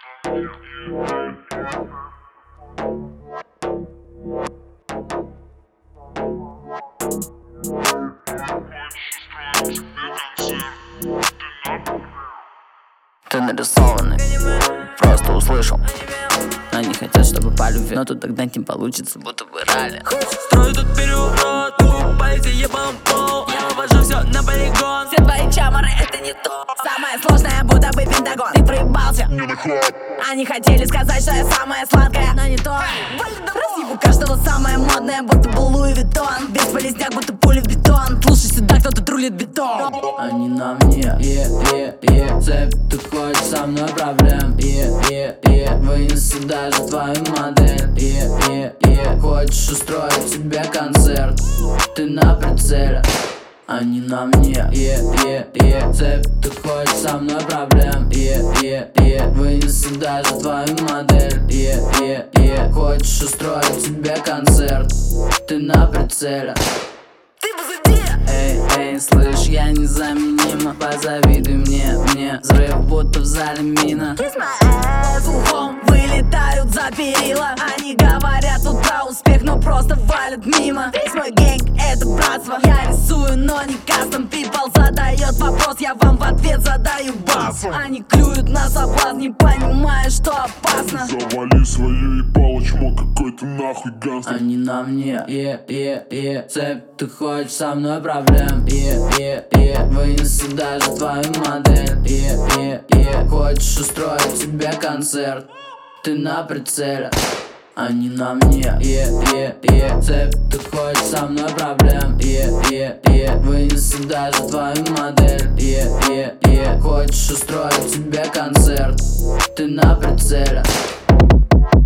Ты нарисованный, просто услышал. Они хотят, чтобы по любви, но тут догнать не получится, будто бы ралли. Строю тут переворот, полиция ебал пол. Я вывожу все на полигон. Все твои чаморы это не то. Самое сложное, будто бы Пентагон. Ты проебался. Они хотели сказать, что я самая сладкая, но не то. Россия у каждого самая модная, будто бы Луи Виттон. Бесполезняк, будто пули в бетон. Слушай сюда, кто-то рулит бетон. Они на мне, цепь, ты хочешь со мной проблем, вынесу даже твою модель, хочешь устроить себе концерт, ты на прицеле. Они на мне, цепь, ты хочешь со мной проблем, вынесу даже твою модель, хочешь устроить себе концерт, ты на прицеле. Эй, слышь, я незаменима, позавидуй мне взрыв, будто в зале мина. Слухом вылетают за перила. Они говорят тут про успех, но просто валят мимо. Весь мой гэнг это братство. Я рисую, но не кастом. People задает вопрос, я вам в ответ задаю бас. Они клюют на соблазн, не понимая, что опасно. Завали свою ебало, чмо какой-то нахуй гангстер. Они на мне, цепь, ты хочешь со мной проблем, вынесу даже твою модель, хочешь устроить себе концерт, ты на прицеле. Они на мне, цепь, ты хочешь со мной проблем, вынесу даже твою модель, хочешь устроить себе концерт, ты на прицеле.